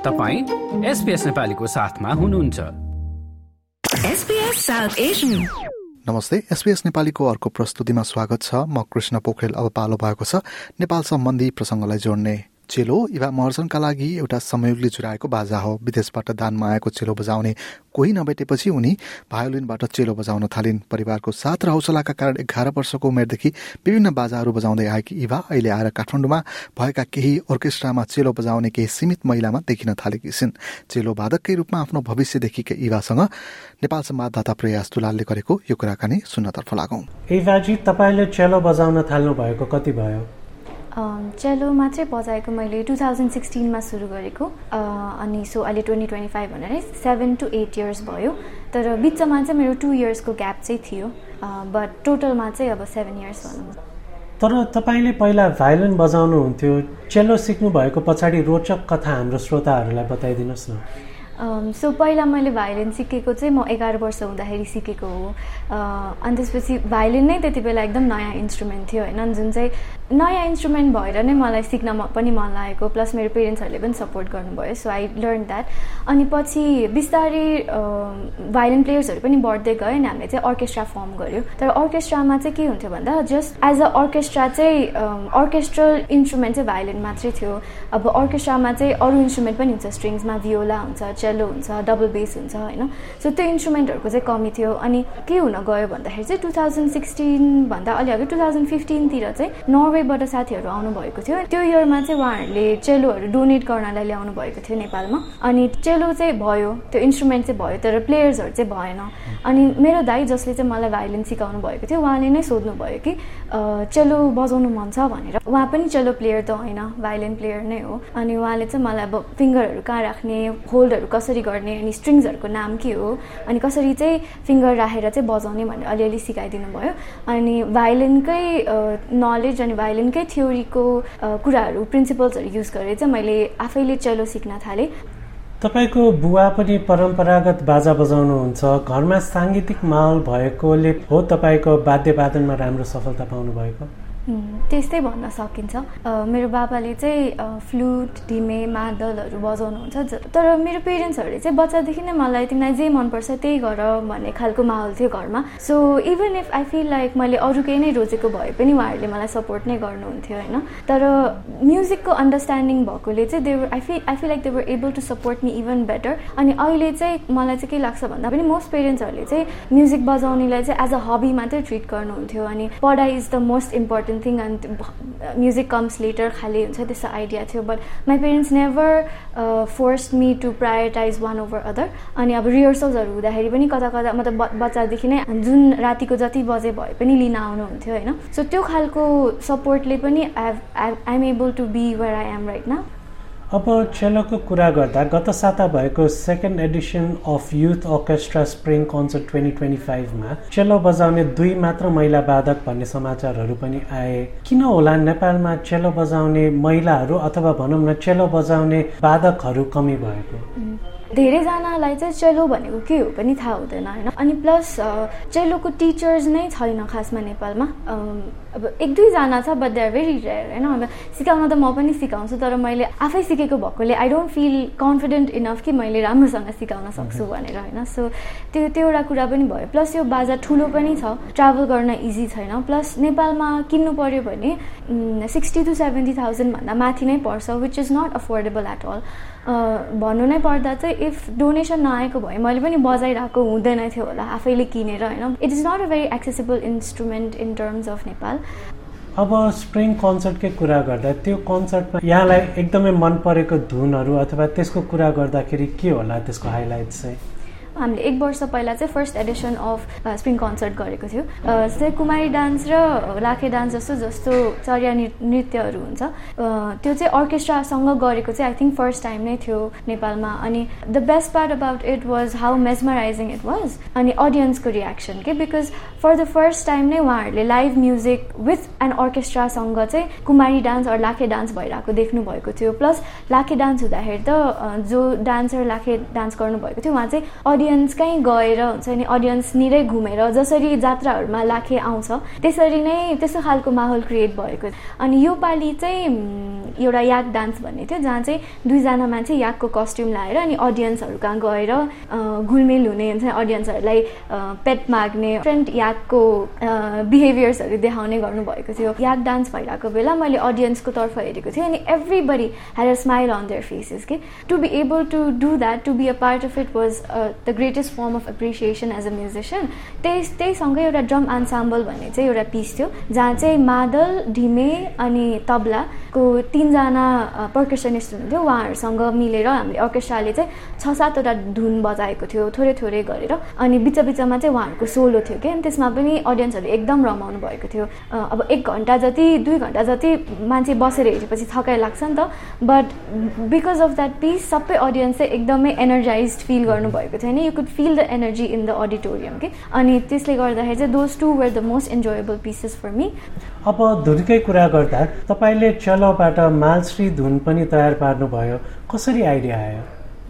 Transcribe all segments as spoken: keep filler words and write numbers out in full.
तपाईं एसपीएस नेपालीको साथमा हुनुहुन्छ। SBS south Asian. नमस्ते, एसपीएस नेपालीको अर्को प्रस्तुतिमा स्वागत छ। म कृष्ण पोखरेल। अब पालो भएको छ नेपाल सम्बन्धी प्रसङ्गलाई जोड्ने। चेलो इभा महर्जनका लागि एउटा संयोगले जुराएको बाजा हो। विदेशबाट दानमा आएको चेलो बजाउने कोही नभेटेपछि उनी भायोलिनबाट चेलो बजाउन थालिन्। परिवारको साथ र हौसलाका कारण एघार वर्षको उमेरदेखि विभिन्न बाजाहरू बजाउँदै आएकी इभा अहिले आएर काठमाडौँमा भएका केही अर्केस्ट्रामा चेलो बजाउने केही सीमित महिलामा देखिन थालेकी छिन्। चेलो वादककै रूपमा आफ्नो भविष्य देखेका इभासँग नेपाल संवाददाता प्रयास दुलालले गरेको यो कुराकानी सुन्नतर्फ लागौं। इभाजी, तपाईँले चेलो बजाउन थाल्नु भएको कति भयो? चेलो मात्रै बजाएको मैले टु थाउजन्ड सिक्सटिनमा सुरु गरेको, अनि सो अहिले ट्वेन्टी ट्वेन्टी फाइभ भनेर सेभेन टु एट इयर्स भयो। तर बिचमा चाहिँ मेरो टु इयर्सको ग्याप चाहिँ थियो, बट टोटलमा चाहिँ अब सेभेन इयर्स भनौँ। तर तपाईँले पहिला भायोलिन बजाउनुहुन्थ्यो, चेलो सिक्नु भएको पछाडि रोचक कथा हाम्रो श्रोताहरूलाई बताइदिनुहोस् न। सो um, so, पहिला मैले भायोलिन सिकेको चाहिँ म एघार वर्ष हुँदाखेरि सिकेको हो। uh, अनि त्यसपछि भायोलिन नै त्यति बेला एकदम नयाँ इन्स्ट्रुमेन्ट थियो होइन, जुन चाहिँ नयाँ इन्स्ट्रुमेन्ट भएर नै मलाई सिक्न पनि मन लागेको, प्लस मेरो पेरेन्ट्सहरूले पनि सपोर्ट गर्नुभयो। So I learn that. अनि पछि बिस्तारै भायोलिन प्लेयर्सहरू पनि बढ्दै गयो अनि हामीले चाहिँ अर्केस्ट्रा फर्म गऱ्यो। तर अर्केस्ट्रामा चाहिँ के हुन्थ्यो भन्दा जस्ट एज अ अर्केस्ट्रा चाहिँ अर्केस्ट्रल इन्स्ट्रुमेन्ट चाहिँ भायोलिन मात्रै थियो। अब अर्केस्ट्रामा चाहिँ अरू इन्स्ट्रुमेन्ट पनि हुन्छ, स्ट्रिङ्समा भियोला हुन्छ, चेलो हुन्छ, डबल बेस हुन्छ होइन। सो त्यो इन्स्ट्रुमेन्टहरूको चाहिँ कमी थियो। अनि के हुन गयो भन्दाखेरि चाहिँ टु थाउजन्ड सिक्सटिनभन्दा अलि अघि टु थाउजन्ड फिफ्टिनतिर चाहिँ नर्वेबाट साथीहरू आउनुभएको थियो। त्यो इयरमा चाहिँ उहाँहरूले चेलोहरू डोनेट गर्नलाई ल्याउनु भएको थियो नेपालमा। अनि चेलो चाहिँ भयो, त्यो इन्स्ट्रुमेन्ट चाहिँ भयो, तर प्लेयर्सहरू चाहिँ भएन। अनि मेरो दाइ जसले चाहिँ मलाई भायोलिन सिकाउनु भएको थियो, उहाँले नै सोध्नु भयो कि चेलो बजाउनु मन छ भनेर। उहाँ पनि चेलो प्लेयर त होइन, भायोलिन प्लेयर नै हो। अनि उहाँले चाहिँ मलाई अब फिङ्गरहरू कहाँ राख्ने, होल्डहरू कसरी गर्ने, अनि स्ट्रिङ्सहरूको नाम के हो, अनि कसरी चाहिँ फिङ्गर राखेर चाहिँ बजाउने भनेर अलिअलि सिकाइदिनु भयो। अनि भायोलिनकै नलेज अनि भायोलिनकै थ्योरीको कुराहरू, प्रिन्सिपल्सहरू युज गरेर चाहिँ मैले आफैले चेलो सिक्न थालेँ। तपाईँको बुवा पनि परम्परागत बाजा बजाउनुहुन्छ, घरमा साङ्गीतिक माहौल भएकोले हो तपाईँको वाद्यवादनमा राम्रो सफलता पाउनु भएको? त्यस्तै भन्न सकिन्छ। मेरो बाबाले चाहिँ फ्लुट, ढिमे, मादलहरू बजाउनुहुन्छ, तर मेरो पेरेन्ट्सहरूले चाहिँ बच्चादेखि नै मलाई तिमीलाई जे मनपर्छ त्यही गर भन्ने खालको माहौल थियो घरमा। So even if I feel like मैले अरू केही नै रोजेको भए पनि उहाँहरूले मलाई सपोर्ट नै गर्नुहुन्थ्यो होइन। तर म्युजिकको अन्डरस्ट्यान्डिङ भएकोले चाहिँ they I feel I feel like they were able to support me even better. अनि अहिले चाहिँ मलाई चाहिँ के लाग्छ भन्दा पनि मोस्ट पेरेन्ट्सहरूले चाहिँ म्युजिक बजाउनेलाई चाहिँ एज अ हबी मात्रै ट्रिट गर्नुहुन्थ्यो। अनि पढाइ is the most important thing and music comes later खालि हुन्छ, त्यस्तो आइडिया थियो। But my parents never force me to prioritize one over other. अनि अब रिहर्सल्सहरू हुँदाखेरि पनि कता कता मतलब बच्चादेखि नै जुन रातिको जति बजे भए पनि लिन आउनुहुन्थ्यो होइन। सो त्यो खालको सपोर्टले पनि I I am able to be where I am right now. अब चेलोको कुरा गर्दा गत साता भएको second edition of youth orchestra spring concert twenty twenty फाइभमा चेलो बजाउने दुई मात्र महिला वादक भन्ने समाचारहरू पनि आए। किन होला नेपालमा चेलो बजाउने महिलाहरू अथवा भनौँ न चेलो बजाउने वादकहरू कमी भएको? धेरैजनालाई चाहिँ चेलो भनेको के हो पनि थाहा हुँदैन होइन। अनि प्लस चेलोको टिचर्स नै छैन खासमा नेपालमा। अब एक दुईजना छ, but they are very rare होइन। अब सिकाउन त म पनि सिकाउँछु, तर मैले आफै सिकेको भएकोले I don't feel confident enough कि मैले राम्रोसँग सिकाउन सक्छु भनेर होइन। सो त्यो त्यो एउटा कुरा पनि भयो। प्लस यो बाजा ठुलो पनि छ, ट्राभल गर्न इजी छैन। प्लस नेपालमा किन्नु पर्यो भने सिक्सटी टु सेभेन्टी थाउजन्डभन्दा माथि नै पर्छ, which is not affordable at all. भन्नु नै पर्दा चाहिँ इफ डोनेसन नआएको भए मैले पनि बजाइरहेको हुँदैन थियो होला आफैले किनेर होइन। It is not a very accessible instrument in terms of Nepal. अब स्प्रिङ कन्सर्टकै कुरा गर्दा त्यो कन्सर्टमा यहाँलाई एकदमै मन परेको धुनहरू अथवा त्यसको कुरा गर्दाखेरि के होला त्यसको हाइलाइट चाहिँ? हामीले एक वर्ष पहिला चाहिँ first edition of spring concert गरेको थियो। चाहिँ कुमारी डान्स र लाखे डान्स जस्तो जस्तो चर्या नृत्यहरू हुन्छ, त्यो चाहिँ अर्केस्ट्रासँग गरेको चाहिँ आई थिङ्क फर्स्ट टाइम नै थियो नेपालमा। अनि the best part about it was how mesmerizing it was, अनि अडियन्सको रियाक्सन के, because for the first time नै उहाँहरूले लाइभ म्युजिक विथ एन अर्केस्ट्रासँग चाहिँ Kumari dance or Lakhe dance भइरहेको देख्नु भएको थियो। प्लस लाखे डान्स हुँदाखेरि त जो डान्सर लाखे डान्स गर्नुभएको थियो उहाँ चाहिँ अडियन्स कहीँ गएर हुन्छ नि अडियन्स निरै घुमेर जसरी जात्राहरूमा लाखे आउँछ त्यसरी नै त्यस्तो खालको माहौल क्रिएट भएको। अनि यो पालि चाहिँ एउटा याक डान्स भन्ने थियो जहाँ चाहिँ दुईजना मान्छे याकको कस्ट्युम लाएर अनि अडियन्सहरू कहाँ गएर घुलमिल हुने हुन्छ अडियन्सहरूलाई पेट माग्ने डिफ्रेन्ट याकको बिहेभियर्सहरू देखाउने गर्नुभएको थियो। याक डान्स भइरहेको बेला मैले अडियन्सको तर्फ हेरेको थिएँ अनि everybody had a smile on their faces के to be able to do that to be a part of it was the greatest form of appreciation as a musician. त्यही त्यहीसँगै एउटा ड्रम एन्साम्बल भन्ने चाहिँ एउटा पिस थियो जहाँ चाहिँ मादल ढिमे अनि तबलाको तिनजना पर्कसनिस्ट हुनुहुन्थ्यो उहाँहरूसँग मिलेर हामीले अर्केस्ट्राले चाहिँ छ सातवटा धुन बजाएको थियो थोरै थोरै गरेर अनि बिच बिचमा चाहिँ उहाँहरूको सोलो थियो कि अनि त्यसमा पनि अडियन्सहरूले एकदम रमाउनु भएको थियो। अब एक घन्टा जति दुई घन्टा जति मान्छे बसेर हेरेपछि थकाइ लाग्छ नि त but because of that piece सबै अडियन्स चाहिँ एकदमै एनर्जाइज फिल गर्नुभएको थियो नि you could feel the energy in the auditorium कि अनि त्यसले गर्दाखेरि चाहिँ those two were the most enjoyable pieces for me. अब धुनकै कुरा गर्दा तपाईँले चलोबाट मालश्री धुन पनि तयार पार्नुभयो कसरी आइडिया आयो?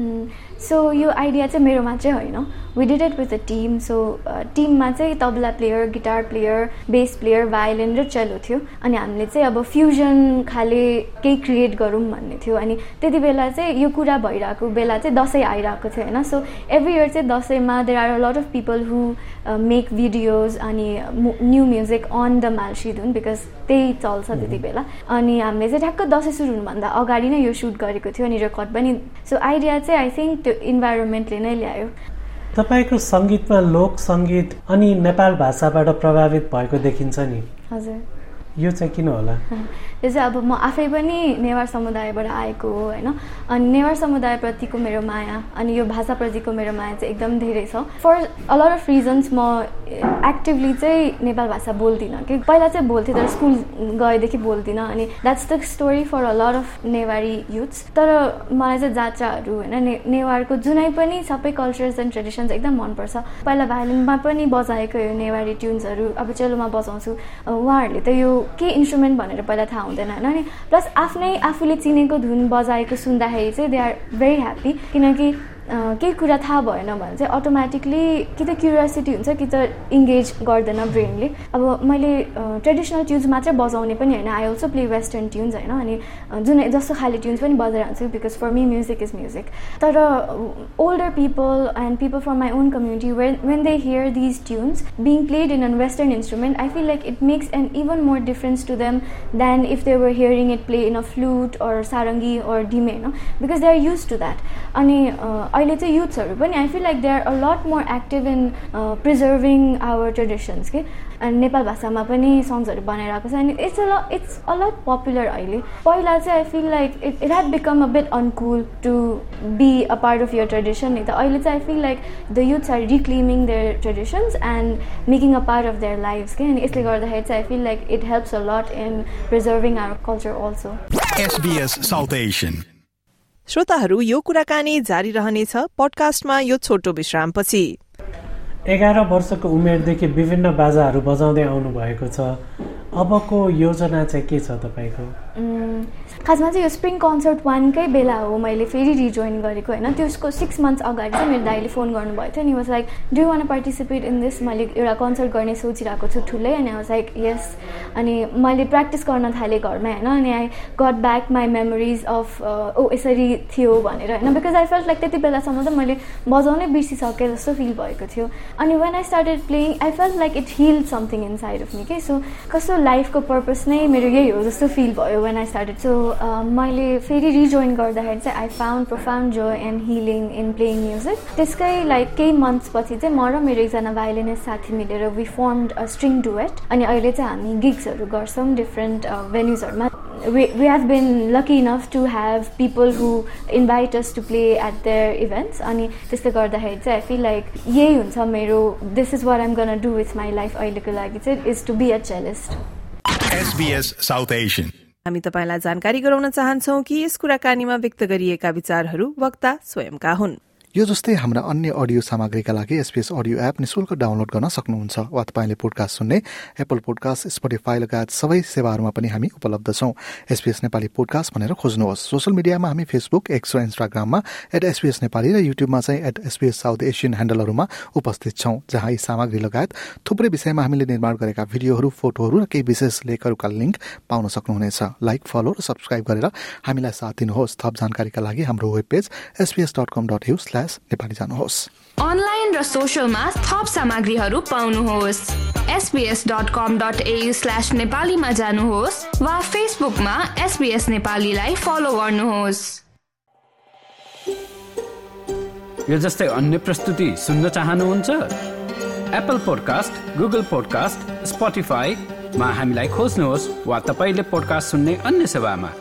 सो यो आइडिया चाहिँ मेरो मात्रै होइन we did it with a team. So टिममा चाहिँ tabla player guitar player bass player violin र चेलो थियो अनि हामीले चाहिँ अब फ्युजन खाले केही क्रिएट गरौँ भन्ने थियो। अनि त्यति बेला चाहिँ यो कुरा भइरहेको बेला चाहिँ दसैँ आइरहेको थियो होइन। सो एभ्री इयर चाहिँ दसैँमा there are a lot of people who make videos अनि new music on the Malshree धुन बिकज त्यही चल्छ त्यति बेला। अनि हामीले चाहिँ ठ्याक्क दसैँ सुरु हुनुभन्दा अगाडि नै यो सुट गरेको थियो अनि रेकर्ड पनि। सो आइडिया चाहिँ आई थिङ्क त्यो इन्भाइरोमेन्टले नै ल्यायो। तपाईँको सङ्गीतमा लोक सङ्गीत अनि नेपाल भाषाबाट प्रभावित भएको देखिन्छ नि। हजुर यो चाहिँ किन होला? यो चाहिँ अब म आफै पनि नेवार समुदायबाट आएको हो होइन अनि नेवार समुदायप्रतिको मेरो माया अनि यो भाषाप्रतिको मेरो माया चाहिँ एकदम धेरै छ। For a lot of reasons म एक्टिभली चाहिँ नेपाल भाषा बोल्दिनँ कि पहिला चाहिँ बोल्थेँ तर स्कुल गएदेखि बोल्दिनँ अनि that's the story for a lot of Newari youths. तर मलाई चाहिँ जात्राहरू होइन ने नेवारको जुनै पनि सबै कल्चर्स एन्ड ट्रेडिसन्स एकदम मनपर्छ। पहिला भायोलिनमा पनि बजाएको यो नेवारी ट्युन्सहरू अब चेलोमा बजाउँछु उहाँहरूले त यो के इन्स्ट्रुमेन्ट भनेर पहिला थाहा हुँदैन होइन अनि प्लस आफ्नै आफूले चिनेको धुन बजाएको सुन्दाखेरि चाहिँ दे आर भेरी ह्याप्पी किनकि केही कुरा थाहा भएन भने चाहिँ अटोमेटिकली कि त क्युरियोसिटी हुन्छ कि त इङ्गेज गर्दैन ब्रेनले। अब मैले ट्रेडिसनल ट्युन्स मात्रै बजाउने पनि होइन I also play western tunes होइन अनि जुन जस्तो खाले ट्युन्स पनि बजाइरहन्छु because for me music is music. तर older people and people from my own community when when they hear these tunes being played in on western instrument I feel like it makes an even more difference to them than if they were hearing it play in a flute or sarangi or dhime होइन because they are used to that. अनि अहिले चाहिँ युथ्सहरू पनि I feel like they are a lot more active in preserving our traditions के अनि नेपाल भाषामा पनि सङ्ग्सहरू बनाइरहेको छ अनि it's a it's a lot popular अहिले। पहिला चाहिँ I feel like it it had become a bit uncool to be a part of your tradition नि त अहिले चाहिँ I feel like the youths are रिक्लेमिङ there traditions and making a part of their lives के अनि यसले गर्दाखेरि चाहिँ I feel like it helps a lot in preserving our culture also. SBS south Asian श्रोताहरू यो कुराकानी जारी रहनेछ पडकास्टमा यो छोटो विश्रामपछि। एघार वर्षको उमेरदेखि विभिन्न बाजाहरू बजाउँदै आउनु भएको छ अबको योजना चाहिँ के छ तपाईँको? खासमा चाहिँ यो स्प्रिङ कन्सर्ट वानकै बेला हो मैले फेरि रिजोइन गरेको होइन त्यसको सिक्स मन्थ्स अगाडि चाहिँ मेरो दाइले फोन गर्नुभएको थियो नि was like do you want participate in this मैले एउटा कन्सर्ट गर्ने सोचिरहेको छु ठुलै अनि आई वाज लाइक यस अनि मैले प्र्याक्टिस गर्न थालेँ घरमा होइन अनि I got back my memories of ओ यसरी थियो भनेर होइन बिकज आई फेल्ट लाइक त्यति बेलासम्म त मैले बजाउनै बिर्सिसकेँ जस्तो फिल भएको थियो अनि when I started playing I felt like it heal something inside of me के सो कस्तो लाइफको पर्पस नै मेरो यही हो जस्तो फिल भयो वेन आई स्टार्टेड सो मैले फेरि रिजोइन गर्दाखेरि चाहिँ I found profound joy and healing in playing music त्यसकै लाइक केही मन्थ्स पछि चाहिँ म र मेरो एकजना भायोलिनिस्ट साथी मिलेर we formed a string duet अनि अहिले चाहिँ हामी गिग्सहरू गर्छौँ डिफ्रेन्ट भेन्युजहरूमा we we have been lucky enough to have people who invite us to play at their events अनि त्यसले गर्दाखेरि चाहिँ I feel like यही हुन्छ मेरो this is what I'm gonna do with my life अहिलेको लागि चाहिँ is to be a cellist। S B S South Asian हामी तपाईलाई जानकारी गराउन चाहन्छौं कि यस कुराकानीमा व्यक्त गरिएका विचारहरू वक्ता स्वयंका हुन्। यो जस्तै हाम्रा अन्य अडियो सामग्रीका लागि एसपीएस अडियो एप निशुल्क डाउनलोड गर्न सक्नुहुन्छ वा तपाईँले पोडकास्ट सुन्ने एप्पल पोडकास्ट, स्पोटिफाई लगायत सबै सेवाहरूमा पनि हामी उपलब्ध छौँ। एसपीएस नेपाली पोडकास्ट भनेर खोज्नुहोस्। सोशल मिडियामा हामी फेसबुक, एक्स र इन्स्टाग्राममा एट एसपीएस नेपाली र युट्युबमा चाहिँ एट एसपीएस साउथ एसियन ह्यान्डलहरूमा उपस्थित छौँ, जहाँ यी सामग्री लगायत थुप्रै विषयमा हामीले निर्माण गरेका भिडियोहरू, फोटोहरू र केही विशेष लेखहरूका लिङ्क पाउन सक्नुहुनेछ। लाइक, फलो र सब्सक्राइब गरेर हामीलाई साथ दिनुहोस्। थप जानकारीका लागि हाम्रो web page SBS dot com dot U slash Nepali जानुहोस्। अनलाइन र सोशलमा थप सामग्रीहरू पाउनुहोस्। SBS dot com dot AU slash नेपालीमा जानुहोस् वा फेसबुकमा एसबीएस नेपालीलाई फलो गर्नुहोस्। यो जस्तै अन्य प्रस्तुति सुन्न चाहनुहुन्छ? एप्पल पोडकास्ट, गुगल पोडकास्ट, स्पोटिफाईमा हामीलाई खोज्नुहोस् वा तपाईँले पोडकास्ट सुन्ने अन्य सेवामा।